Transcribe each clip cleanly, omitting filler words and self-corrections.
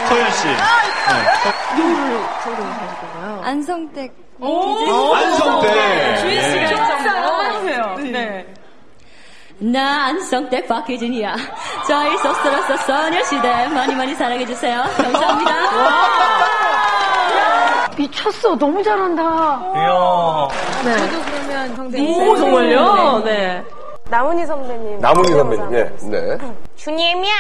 소연 씨. 누구를 성대모사 하실 건가요? 안성택. 안성택. 주인 씨가 해주세요. 네. 나 안성택 박혜진이야. 저희 쏙쏙쏙 소녀시대 많이 사랑해주세요. 감사합니다. 미쳤어. 너무 잘한다. 이야. 네. 저도 그러면 성대모사. 오, 정말요? 네. 나문희 선배님. 나문희 선배님, 예, 네. 주님이야!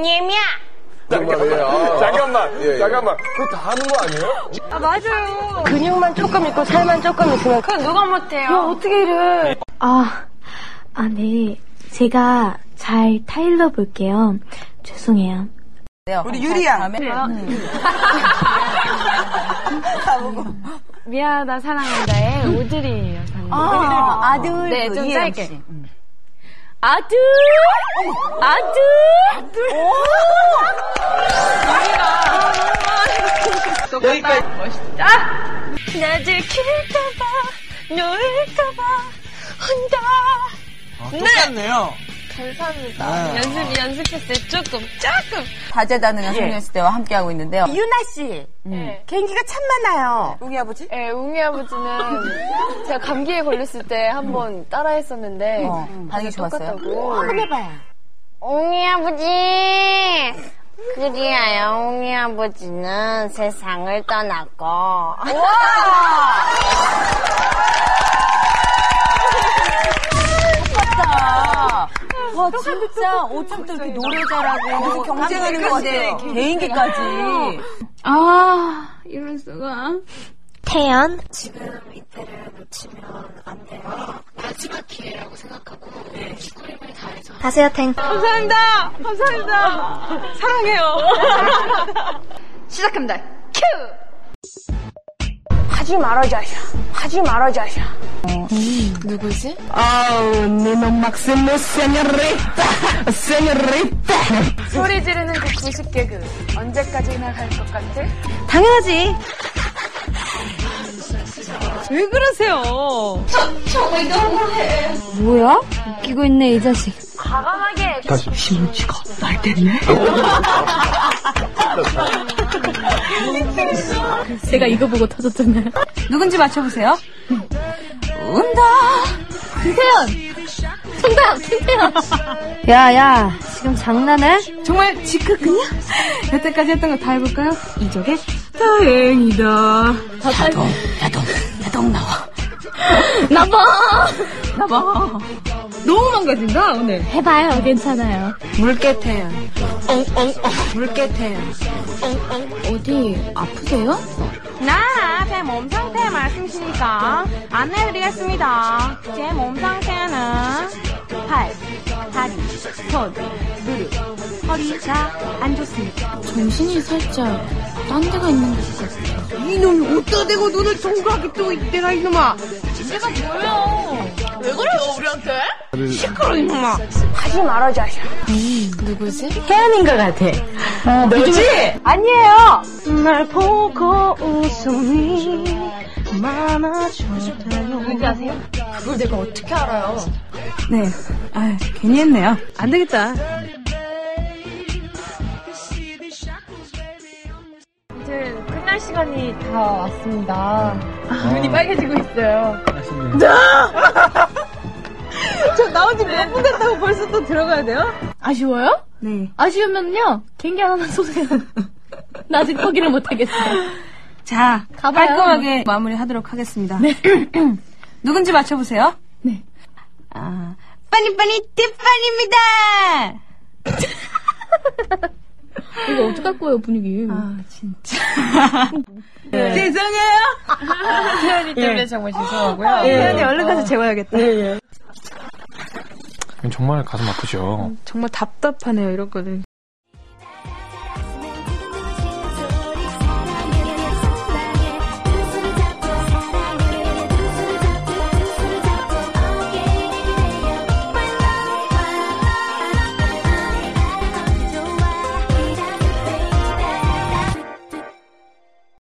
잠깐만. 그거 다 하는 거 아니에요? 아, 맞아요. 근육만 조금 있고 살만 조금 있으면. 그건 누가 못해요? 야, 어떻게 이래. 네. 제가 잘 타일러 볼게요. 죄송해요. 우리 유리야. 미안하다, 사랑한다의 오드리 여사님. 아들. 네, 좀 이혜영 짧게. 씨. 아들! 여기까지. 나 들킬까봐, 놓을까봐, 혼자. 똑같네요. 감사합니다. 연습했어요. 조금. 다재다능한 소녀시대와 함께하고 있는데요. 유나 씨, 개인기가 참 많아요. 웅이 아버지? 네, 웅이 아버지는 제가 감기에 걸렸을 때 한번 따라했었는데 반응이 좋았어요. 한번 해봐요. 웅이 아버지! 그리하여 웅이 아버지는 세상을 떠났고. 와, 진짜 어쩜 이렇게 노래 잘하고 무슨 경쟁하는 건데 개인기까지. 이럴 수가. 태연. 다세요, 탱. 감사합니다. 사랑해요. 시작합니다. 큐! 하지 말아, 자샤. 누구지? 소리 지르는 그 90개그. 언제까지나 갈 것 같아? 당연하지. 왜 그러세요? 뭐야? 웃기고 있네, 이 자식. 과감하게. 제가 이거 보고 터졌잖아요. 누군지 맞춰보세요. 정답! 김태현! 야, 지금 장난해? 정말 지크군요? 여태까지 했던 거 다 해볼까요? 이적의 다행이다. 야동 나와. 나봐! 너무 망가진다, 오늘. 해봐요, 괜찮아요. 물개태연. 물개태연. 어디, 아프세요? 나, 제 몸 상태 말씀이시니까 안내해드리겠습니다. 제 몸 상태는 팔, 다리, 손, 무릎, 허리가 안 좋습니다. 정신이 살짝 딴 데가 있는 것 같아요. 이놈이 어디다 대고 눈을 동그랗게 뜨고 있대라, 이놈아. 내가 뭐예요? 왜 그래요, 우리한테? 시끄러, 이놈아. 하지 말아, 자샤. 누구지? 혜연인 것 같아. 너지? 아니에요! 날 보고 웃음이 많아져요. 누군지 아세요? 그걸 내가 어떻게 알아요? 네. 괜히 했네요. 안 되겠다. 이제 끝날 시간이 다 왔습니다. 눈이 빨개지고 있어요. 저 나온 지 몇 분 됐다고 벌써 또 들어가야 돼요? 아쉬워요? 네. 아쉬우면요, 개인기 하나만 쏘세요. 나 아직 포기를 못하겠어요. 자, 가봐요. 깔끔하게 마무리하도록 하겠습니다. 네. 누군지 맞춰보세요. 네. 빠니빠니 띠빠니입니다. 이거 어떡할 거예요, 분위기. 진짜. 네. 죄송해요. 태연이 때문에 정말 죄송하고요. 태연이 얼른 가서 재워야겠다. 정말 가슴 아프죠. 정말 답답하네요, 이런 거는.